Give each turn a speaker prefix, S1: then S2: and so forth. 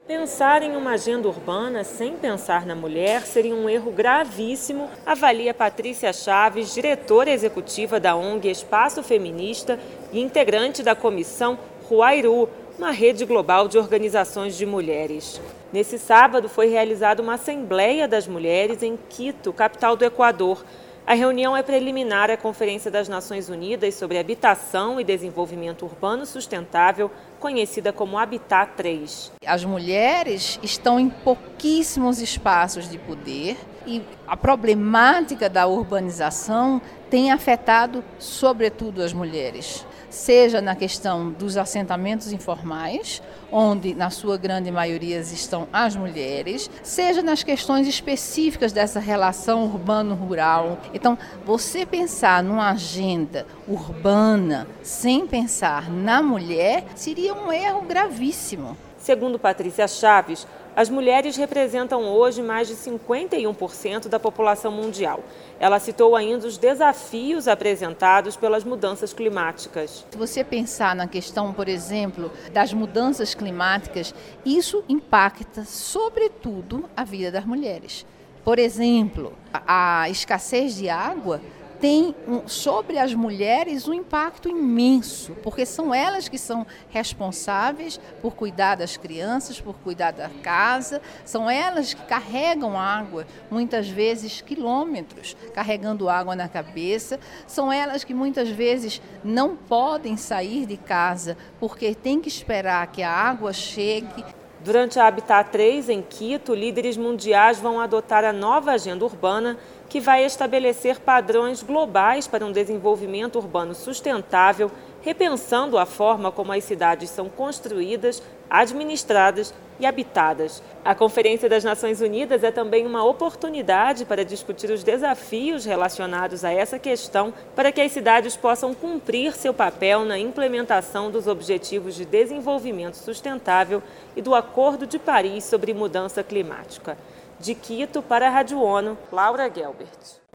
S1: Pensar em uma agenda urbana sem pensar na mulher seria um erro gravíssimo, avalia Patrícia Chaves, diretora executiva da ONG Espaço Feminista e integrante da comissão Ruairu, uma rede global de organizações de mulheres. Nesse sábado foi realizada uma Assembleia das Mulheres em Quito, capital do Equador. A reunião é preliminar à Conferência das Nações Unidas sobre Habitação e Desenvolvimento Urbano Sustentável, conhecida como Habitat 3.
S2: As mulheres estão em pouquíssimos espaços de poder e a problemática da urbanização tem afetado sobretudo as mulheres, seja na questão dos assentamentos informais, onde na sua grande maioria estão as mulheres, seja nas questões específicas dessa relação urbano-rural. Então, você pensar numa agenda urbana sem pensar na mulher seria um erro gravíssimo.
S1: Segundo Patrícia Chaves, as mulheres representam hoje mais de 51% da população mundial. Ela citou ainda os desafios apresentados pelas mudanças climáticas.
S2: Se você pensar na questão, por exemplo, das mudanças climáticas, isso impacta, sobretudo, a vida das mulheres. Por exemplo, a escassez de água tem sobre as mulheres um impacto imenso, porque são elas que são responsáveis por cuidar das crianças, por cuidar da casa, são elas que carregam água, muitas vezes quilômetros, carregando água na cabeça, são elas que muitas vezes não podem sair de casa porque tem que esperar que a água chegue.
S1: Durante a Habitat 3, em Quito, líderes mundiais vão adotar a nova agenda urbana que vai estabelecer padrões globais para um desenvolvimento urbano sustentável, repensando a forma como as cidades são construídas, administradas e habitadas. A Conferência das Nações Unidas é também uma oportunidade para discutir os desafios relacionados a essa questão para que as cidades possam cumprir seu papel na implementação dos Objetivos de Desenvolvimento Sustentável e do Acordo de Paris sobre Mudança Climática. De Quito, para a Rádio ONU, Laura Gelbert.